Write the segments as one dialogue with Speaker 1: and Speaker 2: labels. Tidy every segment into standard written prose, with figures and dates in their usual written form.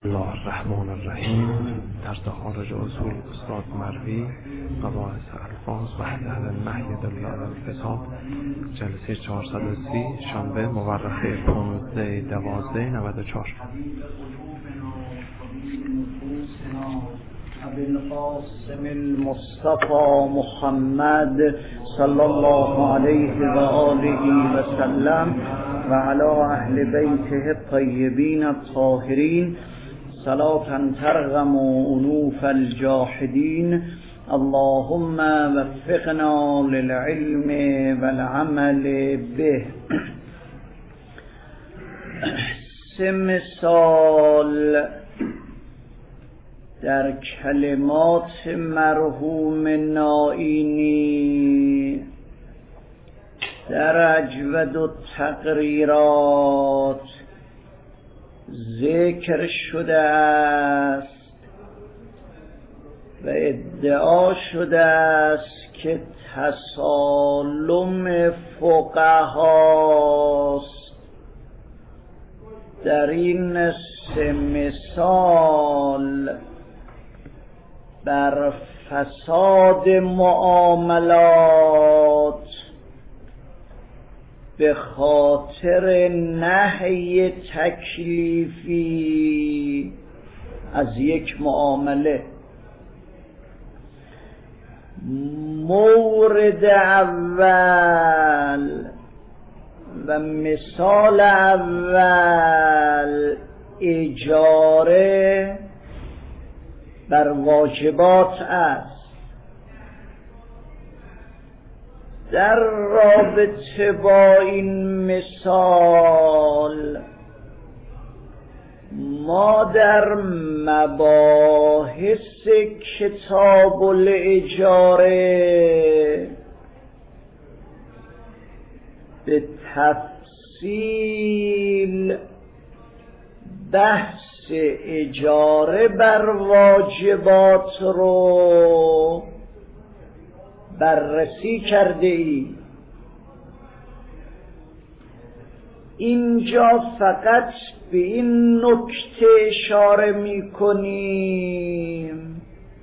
Speaker 1: الله الرحمن الرحیم. در تخارج اصول استاد مروی، قواعد الفاظ وحده النحی دل علی الکتاب، جلسه 430 شنبه مورخه 15/12/94.
Speaker 2: بالقاسم المصطفى محمد صلی الله علیه و آله و سلم و علی اهل بیته الطیبین الطاهرین صلاة ترغم انوف الجاحدین. اللهم وفقنا للعلم والعمل به. 3 مثال در کلمات مرحوم نائینی در اجود التقریرات ذکر شده است و ادعا شده است که تسالم فقهاست. در این 3 مثال بر فساد معاملات به خاطر نهی تکلیفی از یک معامله. مورد اول و مثال اول اجاره بر واجبات است. در رابطه با این مثال ما در مباحث کتاب الاجاره به تفصیل بحث اجاره بر واجبات رو بررسی کرده ای. اینجا فقط به این نکته اشاره می کنیم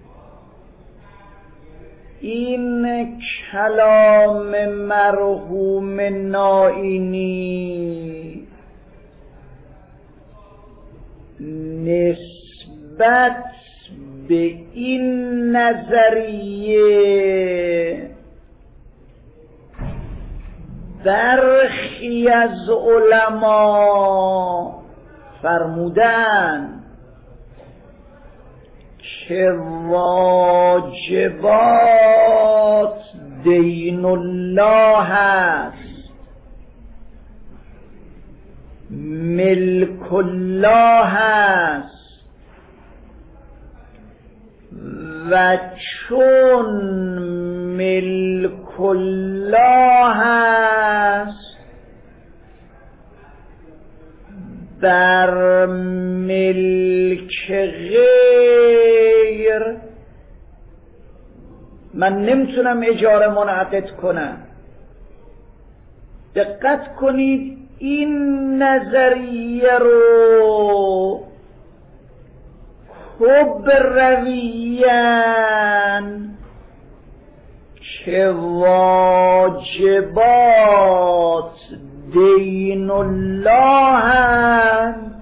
Speaker 2: این کلام مرحوم نائینی نسبت به این نظریه برخی از علما فرمودن که واجبات دین الله است، ملک الله است و چون ملک الله است بر ملک غیر من نمیتونم اجاره منعقد کنم. دقت کنید، این نظریه رو کبرویان که واجبات دین الله هست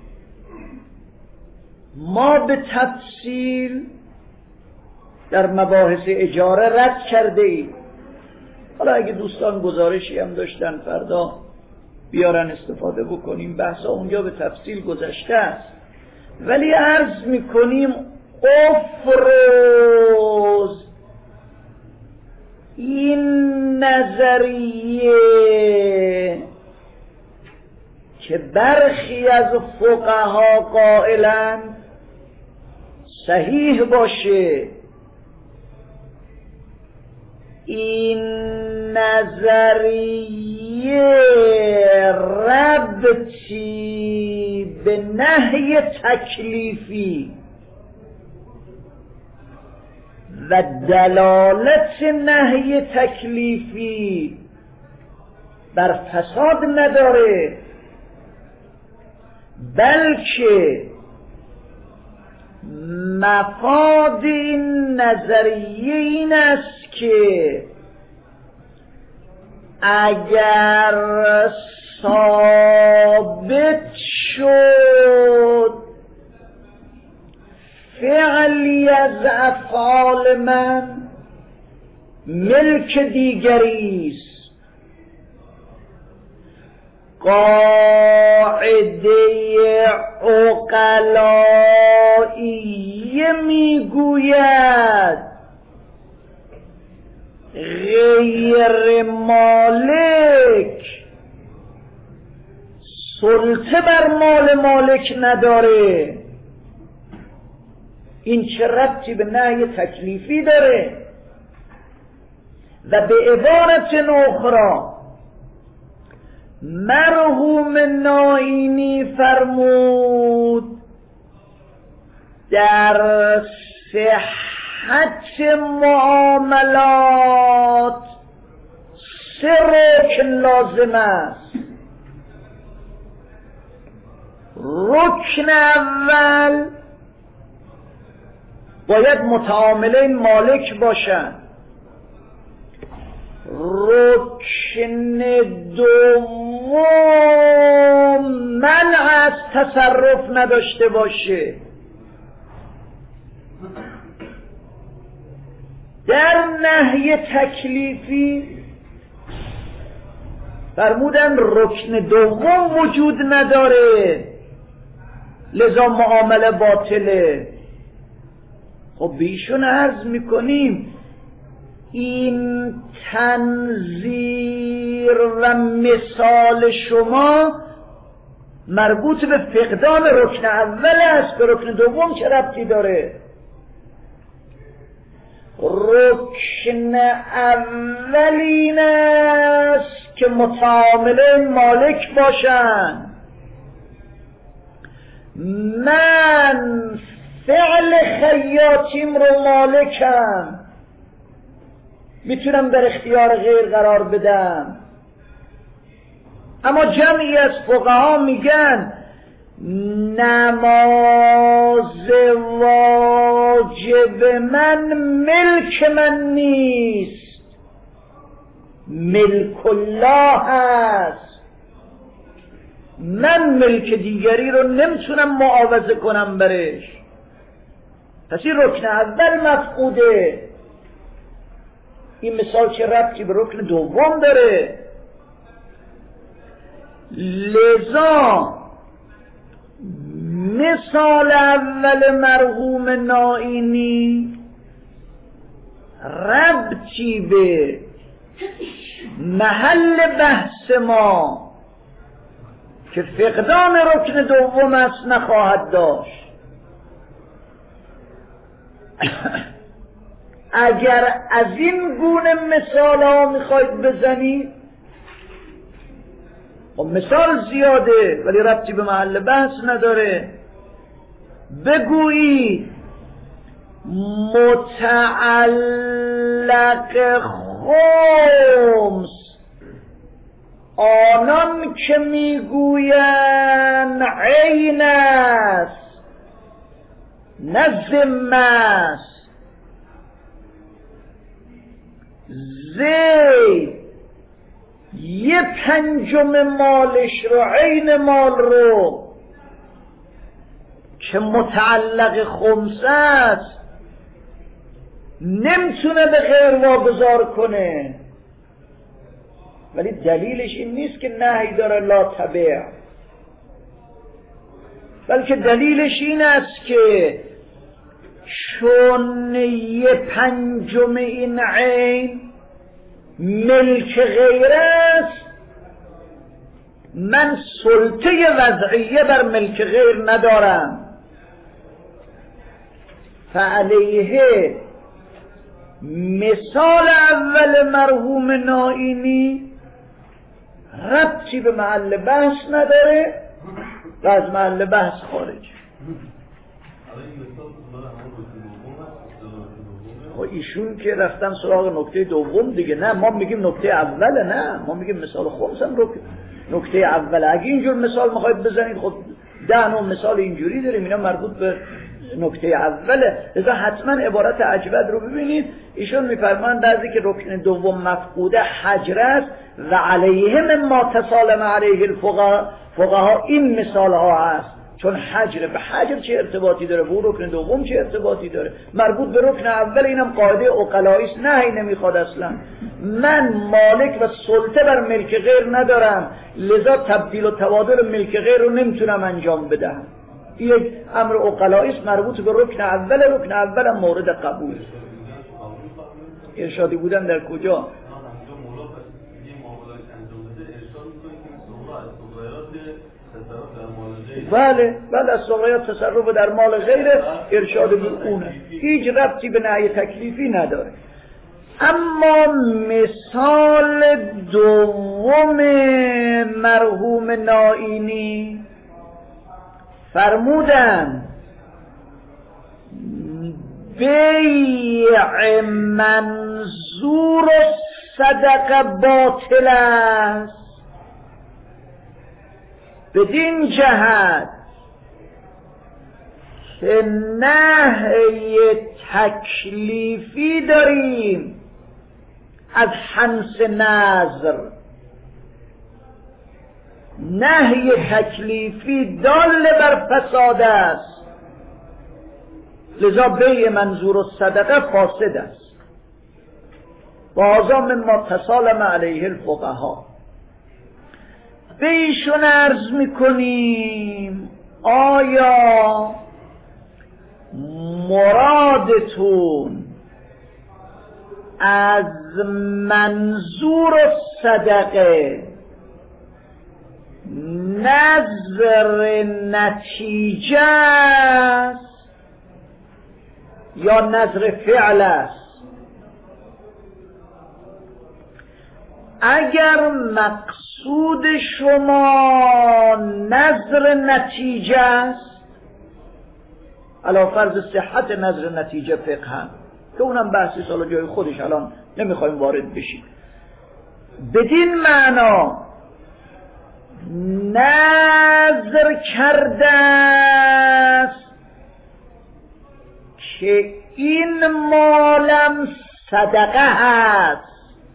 Speaker 2: ما به تفصیل در مباحث اجاره رد کرده ایم. حالا اگه دوستان گزارشی هم داشتن فردا بیارن استفاده بکنیم، بحثا اونجا به تفصیل گذشته است. ولی عرض میکنیم افروز این نظریه که برخی از فقها قائلند صحیح باشه، این نظریه ربطی به نهی تکلیفی و دلالت نهی تکلیفی بر فساد نداره، بلکه مفاد این نظریه این است که اگر ثابت شد فعلی از افعال من ملک دیگری است، قاعده عقلائیه میگوید غیر مالک سلطه بر مال مالک نداره. این چه ربطی به نهی تکلیفی داره؟ و به عبارت اخرى مرحوم نائینی فرمود در صحت معاملات 3 رکن لازم است. رکن اول باید متعاملین مالک باشند. رکن دوم منع از تصرف نداشته باشه. در نهی تکلیفی فرمودن رکن دوم وجود نداره، لذا معامله باطله. خب بیشون عرض میکنیم این تنظیر و مثال شما مربوط به فقدان رکن اول است، به رکن دوم چه ربطی داره؟ رکن اول این است که متعاملین مالک باشن. من فعل خیاطیم رو مالکم، میتونم در اختیار غیر قرار بدم. اما جمعی از فقها میگن نماز واجب من ملک من نیست، ملک الله هست. من ملک دیگری رو نمیتونم معاوضه کنم برش. پس این رکن اول مفقوده. این مثال چه ربطی به رکن دوم داره؟ لذا مثال اول مرحوم نائینی ربطی به محل بحث ما که فقدان رکن دوم است نخواهد داشت. اگر از این گونه مثال ها میخواید بزنید، خب مثال زیاده ولی ربطی به محل بحث نداره. بگویید متعلق خمس آنان که میگوین عین است نه ذمه است، زید 1/5 مالش رو، عین مال رو که متعلق خمس است نمیتونه به غیر واگذار کنه. ولی دلیلش این نیست که نهی داره لا تبع، بلکه دلیلش این است که چون 1/5 این عین ملک غیر است، من سلطه وضعیه بر ملک غیر ندارم. فعلیه مثال اول مرحوم نائینی ربطی به محل بحث نداره و از محل بحث خارج. ایشون که رفتن سراغ نکته دوم دیگه. نه ما میگیم نکته اوله، نه ما میگیم مثال خمس هم نکته اوله. اگه اینجور مثال میخواید بزنید خب 10 مثال اینجوری داریم، اینا مربوط به نکته اوله. لذا حتما عبارت عجبت رو ببینید. ایشون میفرمایند بعضی که رکن دوم مفقوده حجر است و علیه مما تسالم علیه الفقها این مثال ها هست. چون حجر به حجر چه ارتباطی داره، به رکن دوم چه ارتباطی داره؟ مربوط به رکن اول. اینم قاعده عقلایی است، نهی نمیخواد اصلا. من مالک و سلطه بر ملک غیر ندارم، لذا تبدیل و تبادل ملک غیر رو نمیتونم انجام بدم. این یک امر عقلایی است مربوط به رکن اول. رکن اول هم مورد قبول. ارشادی بودن در کجا؟ بله از صغیرات تصرف در مال غیره ارشاد به اونه، هیچ ربطی به نهی تکلیفی نداره. اما مثال دوم مرحوم نائینی فرمودن بیع منظور صدقه باطل است بدین جهت که نهی تکلیفی داریم از حنس نظر. نهی تکلیفی دال بر فساد است، لذا بیع منظور الصدقه فاسد است. وهذا مما تسالم علیه الفقها. به ایشون عرض میکنیم آیا مرادتون از منظور صدقه نظر نتیجه است یا نظر فعل است؟ اگر مقصود شما نظر نتیجه است، علی فرض صحت نظر نتیجه فقها که اونم بحثی سال جای خودش، الان نمیخوایم وارد بشیم، بدین معنا نظر کرده است که این مالم صدقه هست.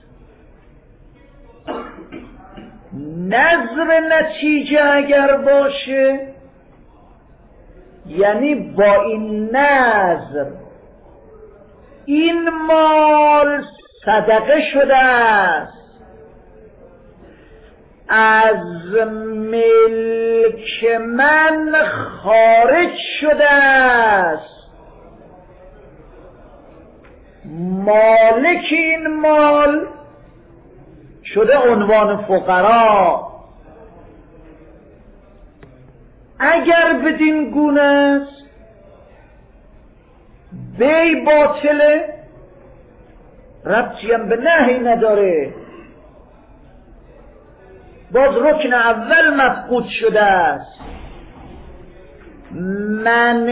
Speaker 2: نظر نتیجه اگر باشه یعنی با این نظر این مال صدقه شده است، از ملک من خارج شده است، مالک این مال شده عنوان فقرا. اگر بدین گونه است بی باطله، ربطی هم به نهی نداره، باز رکن اول مفقود شده است. من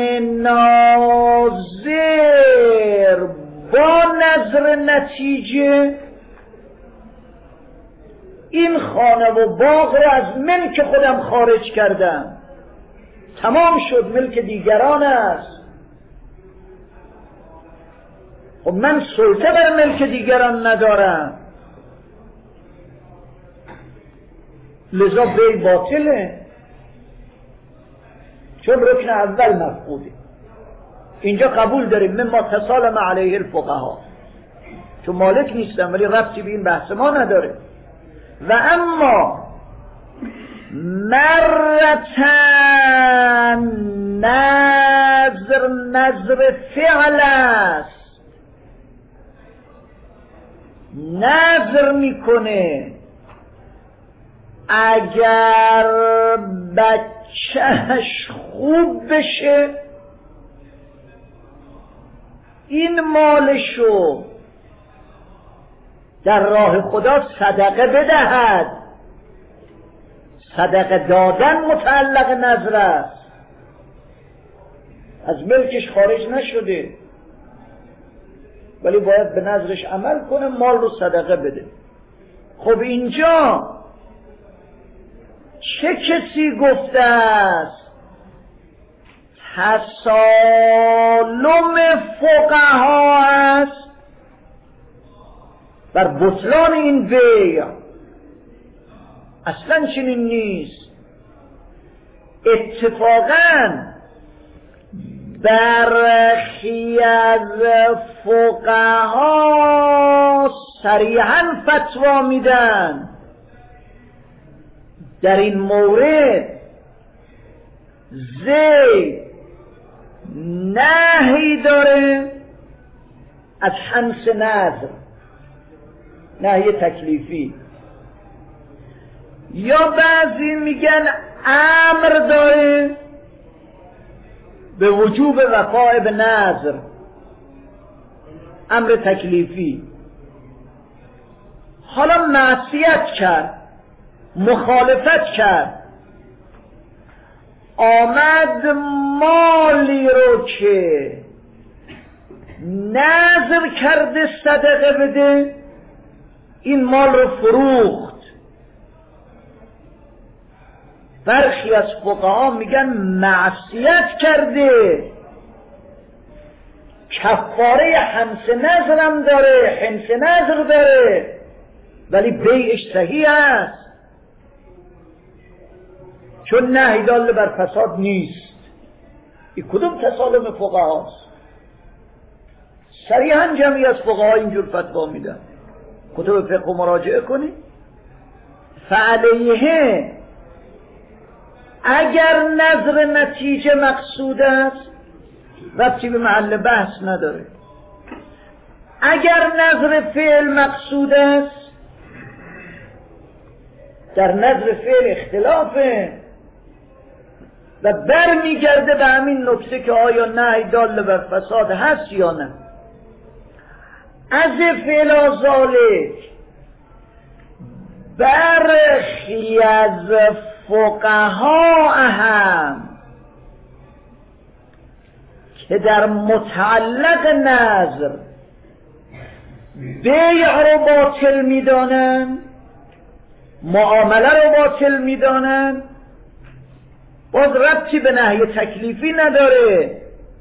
Speaker 2: ناظر با نظر نتیجه این خانه و باغ را از ملک خودم خارج کردم، تمام شد، ملک دیگران است. خب من سلطه بر ملک دیگران ندارم، لذا بی باطله، چون رکن اول مفقوده. اینجا قبول داریم مما تسالم علیه الفقها، چون مالک نیستم ولی ربطی به این بحث ما نداره. و اما مرتن نظر فعل است، نظر میکنه اگر بچهش خوب بشه این مالشو در راه خدا صدقه بدهد. صدقه دادن متعلق نظر است، از ملکش خارج نشده ولی باید به نظرش عمل کنه، مال رو صدقه بده. خب اینجا چه کسی گفته است تسالم فقها است بر بطلان این بیع. اصلا چنین نیست. اتفاقاً برخی از فقها صریحاً فتوا میدن در این مورد زید نهی داره از حنس نذر، نهی تکلیفی، یا بعضی میگن امر داره به وجوب وفاء به نذر، امر تکلیفی. حالا معصیت کرد، مخالفت کرد، آمد مالی رو که نذر کرده صدقه بده، این مال رو فروخت. برخی از فقها میگن معصیت کرده، کفاره حنس نذرم داره، حنس نذر داره، ولی بیعش صحیح است چون نهی دال بر فساد نیست. این کدوم تسالم فقهاست؟ صریحاً جمعی از فقها اینجور فتوا میدن. کتب فقه مراجعه کنید. فعلیه اگر نظر نتیجه مقصود است ربطی به محل بحث نداره. اگر نظر فعل مقصود است، در نظر فعل اختلافه و برمیگرده به همین نکته که آیا نهی دال بر فساد هست یا نه. از فعل ذالک برخی از فقها هم که در متعلق نذر بیع رو باطل میدانن، معامله رو باطل میدانن، باز ربطی به نهی تکلیفی نداره.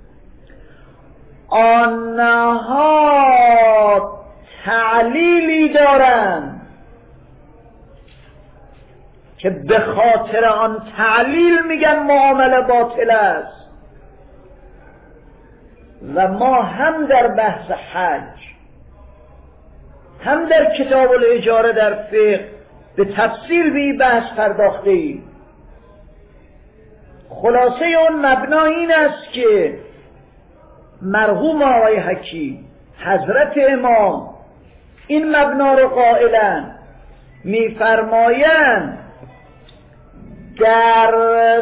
Speaker 2: آنها تعلیلی دارن که به خاطر آن تعلیل میگن معامله باطل است. و ما هم در بحث حج هم در کتاب الاجاره در فقه به تفصیل به این بحث پرداخته ایم. خلاصه اون مبنا این است که مرحوم آقای حکیم حضرت امام این مبنا رو قائلن، میفرمایند در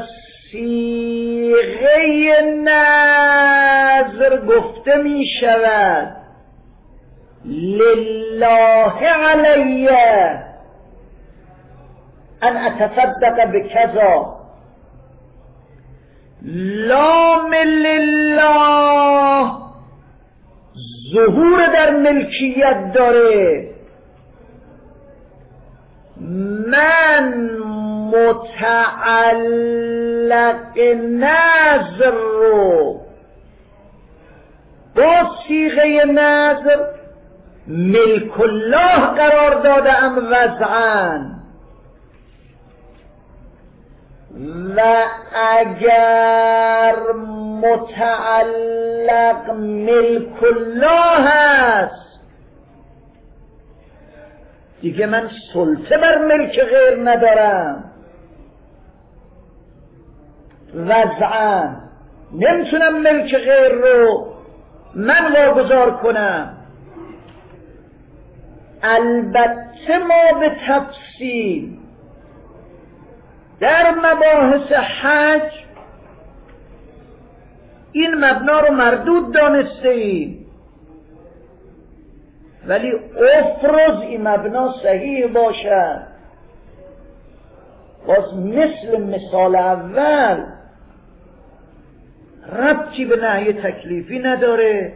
Speaker 2: صیغه نذر گفته می شود لله علی ان اتصدق بکذا، لام لله ظهور در ملکیت داره. من متعلق نذر رو با صیغه نذر ملک الله قرار دادم وضعاً، و اگر متعلق ملک الله است دیگه من سلطه بر ملک غیر ندارم، وضعاً نمیتونم ملک غیر رو من واگذار کنم. البته ما به تفصیل در مباحث حج این مبنا رو مردود دانسته ایم، ولی افرض این مبنا صحیح باشد باز مثل مثال اول ربطی به نهی تکلیفی نداره،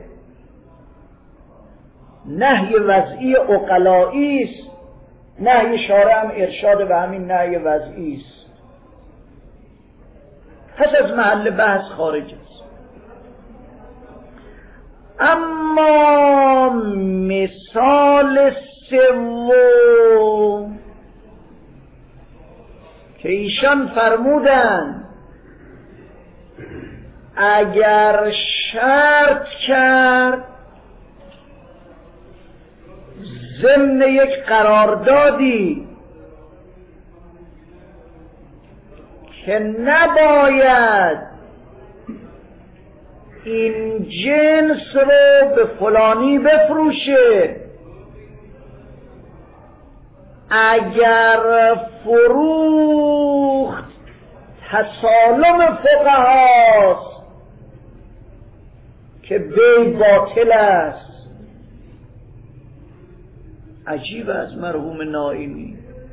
Speaker 2: نهی وضعی عقلایی است، نهی شارع هم ارشاد به همین نهی وضعی است، پس از محل بحث خارج است. مثال سوم که ایشان فرمودند اگر شرط کرد ضمن یک قراردادی که نباید این جنس رو به فلانی بفروشه، اگر فروخت تسالم فقهاست که بی باطل است. عجیب از مرحوم نائینی،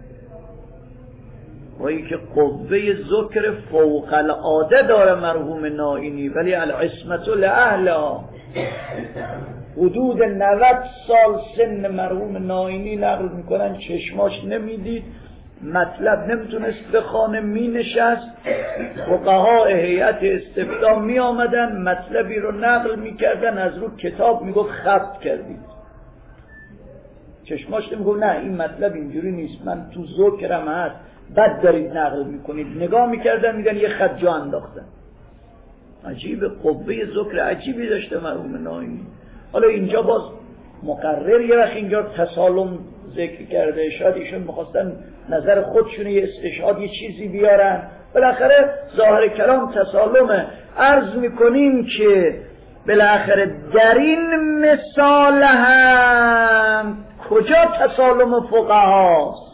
Speaker 2: وایی که قوه ذکر فوق العاده داره مرحوم نائینی، ولی العصمت لأهلها. حدود 90 سال سن مرحوم نائینی نقل میکنن، چشماش نمیدید، مطلب نمیتونست بخونه، می نشست، فقها هیئت استفتاء می آمدن مطلبی رو نقل میکردن، از رو کتاب میگفت خط کردید. چشماش نمیگفت نه این مطلب اینجوری نیست، من تو ذکرم هست، بد دارید نقل میکنید. نگاه میکردن میگن یه خط جا انداختن. عجیب، قوه ذکر عجیبی داشته مرحوم نائینی. حالا اینجا باز مقرر یه وقت اینجا تسالم ذکر کرده، شاید ایشون میخواستن نظر خودشون یه استشهاد یه چیزی بیارن، بالاخره ظاهر کلام تسالمه. عرض میکنیم که بالاخره در این مثال هم کجا تسالم فقهاست؟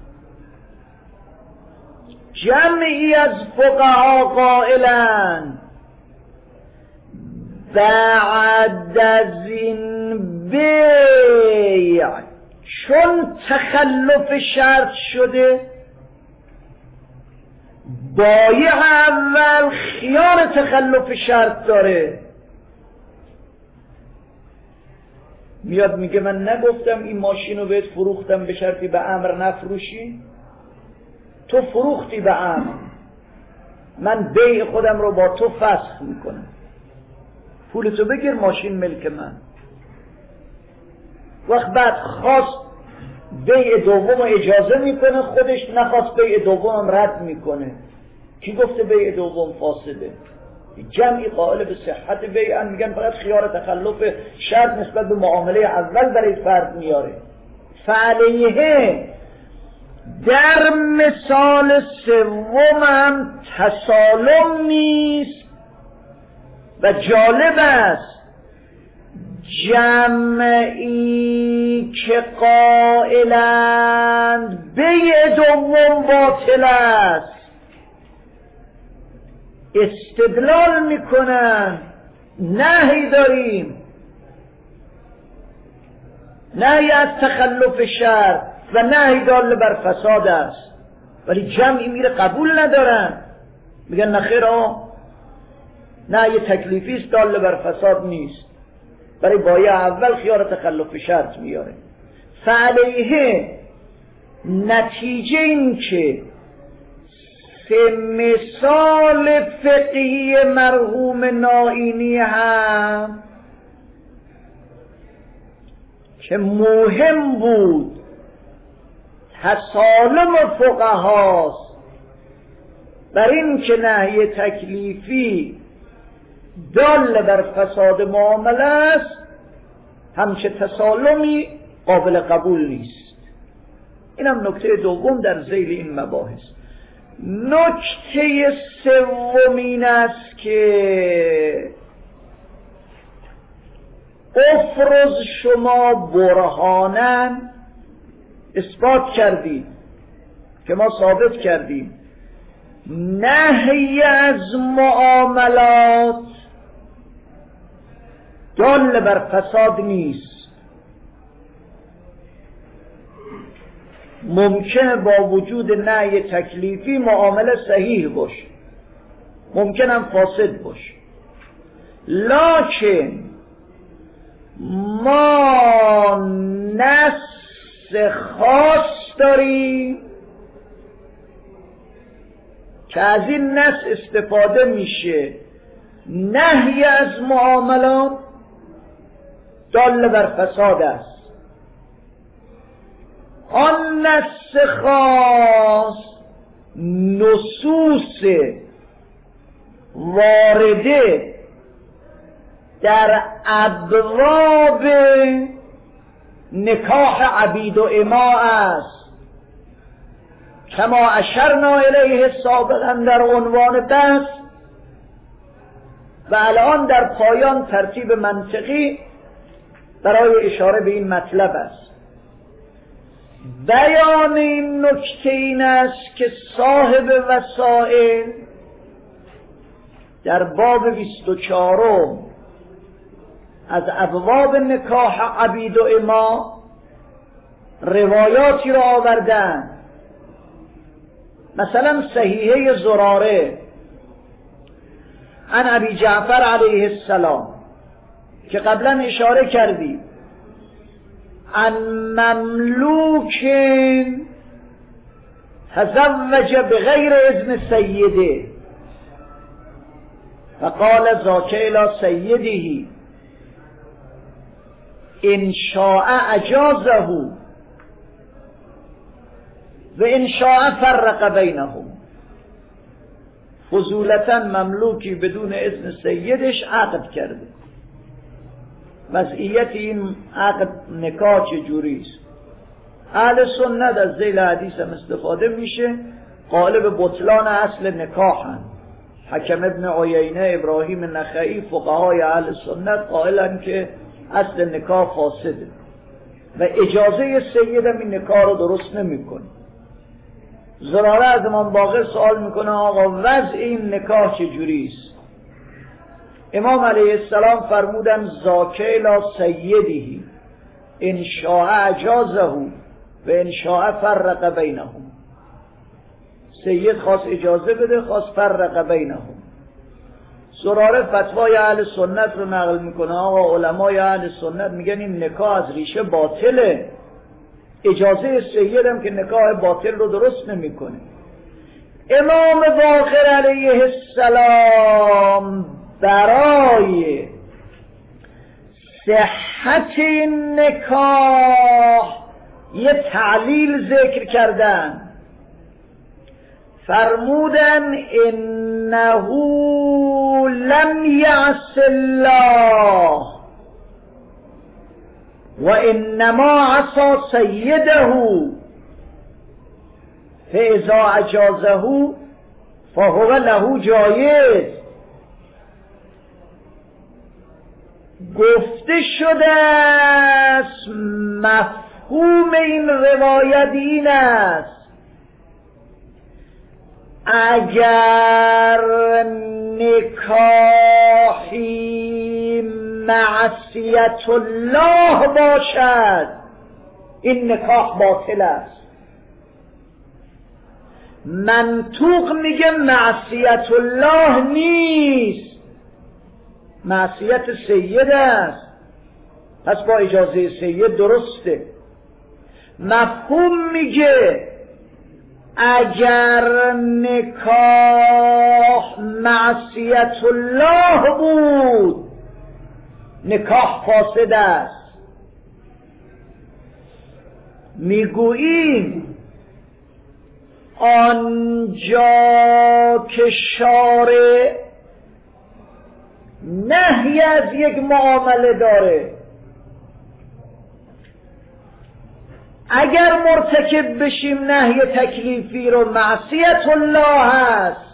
Speaker 2: جمعی از فقها قائلن بعد از این بیع چون تخلف شرط شده، بایع اول خیار تخلف شرط داره. میاد میگه من نگفتم این ماشین رو بهت فروختم به شرطی به امر نفروشی؟ تو فروختی به امر، من بیع خودم رو با تو فسخ میکنم، پولتو بگیر، ماشین ملک من. وقت بعد خواست بیع دوم اجازه میکنه، خودش نخواست بیع دوم رد میکنه. کی گفته بیع دوم فاسده؟ جمعی قائل به صحت بیع میگن فقط خیار تخلف شرط نسبت به معامله اول برای فرد میاره. فعلیه در مثال سوم هم تسالم نیست و جالب است جمعی که قائلند بیع دوم باطل است استدلال میکنن نهی داریم، نهی از تخلف شرط و نهی دال بر فساد است، ولی جمعی میره قبول ندارن، میگن نخیر نهی تکلیفی است دال بر فساد نیست، برای بایع اول خیار تخلف شرط میاره. فعلیه نتیجه این که سه مثال فقهی مرحوم نائینی هم که مهم بود تسالم فقهاست بر این که نهی تکلیفی دال بر فساد معامله است، همچه تسالمی قابل قبول نیست. اینم نکته دوم در ذیل این مباحث. نکته سوم این است که افرض شما برهانن اثبات کردید که ما ثابت کردیم نهی از معاملات دال بر فساد نیست. ممکنه با وجود نهی تکلیفی معامله صحیح باشه، ممکنه هم فاسد باشه، لکن ما نص خاص داریم که از این نص استفاده میشه نهی از معاملات دال بر فساد است. آن نص خاص نصوص وارده در ابواب نکاح عبید و اما است، کما اشرنا الیه سابقا در عنوان بحث، و الان در پایان ترتیب منطقی برای اشاره به این مطلب است. بیان این نکته این است که صاحب وسائل در باب 24 از ابواب نکاح عبید و اما روایاتی را آوردن. مثلا صحیحه زراره عن ابی جعفر علیه السلام که قبلا اشاره کردی، عن مملوک تزوج بغیر اذن سیده فقال ذاک الی سیده ان شاء اجازه و ان شاء فرق بینهم. فضولتا مملوکی بدون اذن سیدش عقد کرده. وضعیت این عقد نکاح چجوری است؟ اهل سنت از ذیل حدیث هم استفاده میشه، قالب بطلان اصل نکاحن. حکم ابن عیینه، ابراهیم نخعی، فقهای اهل سنت قائلن که اصل نکاح فاسده و اجازه سیدم این نکاح رو درست نمیکنه. زراره از امام باقر سوال میکنه آقا وضع این نکاح چجوری است؟ امام علیه السلام فرمودن ذاک الی سیده ان شاء اجازه و ان شاء فرق بینهم. سید خواست اجازه بده، خواست فرق بینهم. زراره فتوای اهل سنت رو نقل میکنه آقا علمای اهل سنت میگن این نکاح از ریشه باطله، اجازه سیدم که نکاح باطل رو درست نمیکنه. امام باقر علیه السلام برای صحت نکاح یه تعلیل ذکر کردن، فرمودن انه لم یعص الله و انما عصا سیده فاذا اجازه فهو له جایز. گفته شده است مفهوم این روایت این است اگر نکاحی معصیت الله باشد این نکاح باطل است. منطوق میگه معصیت الله نیست، معصیت سید است، پس با اجازه سید درسته. مفهوم میگه اگر نکاح معصیت الله بود نکاح فاسد است. میگوییم آنجا که شارع نهی از یک معامله داره، اگر مرتکب بشیم نهی تکلیفی رو معصیت الله هست.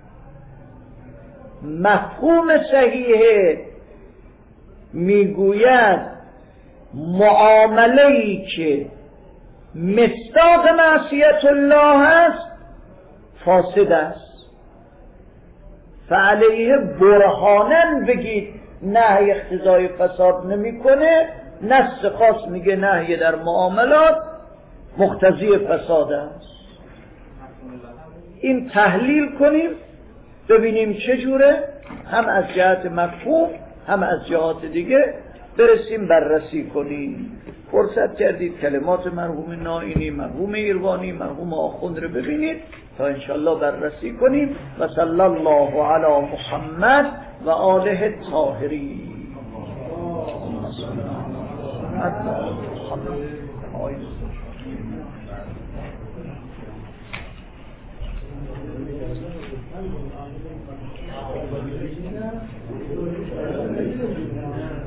Speaker 2: مفهوم صحیح میگوید معامله‌ای که مصداق معصیت الله هست فاسد است. فعلیه برهانن بگید نهی اقتضای فساد نمیکنه، نص خاص میگه نهی در معاملات مقتضی فساد است. این تحلیل کنیم ببینیم چجوره، هم از جهت مفهوم هم از جهات دیگه برسیم بررسی کنیم. فرصت کردید کلمات مرحوم نائینی، مرحوم ایروانی، مرحوم آخوند رو ببینید تا انشالله بررسی کنیم. و صلی الله علی محمد و آله الطاهرین. آقای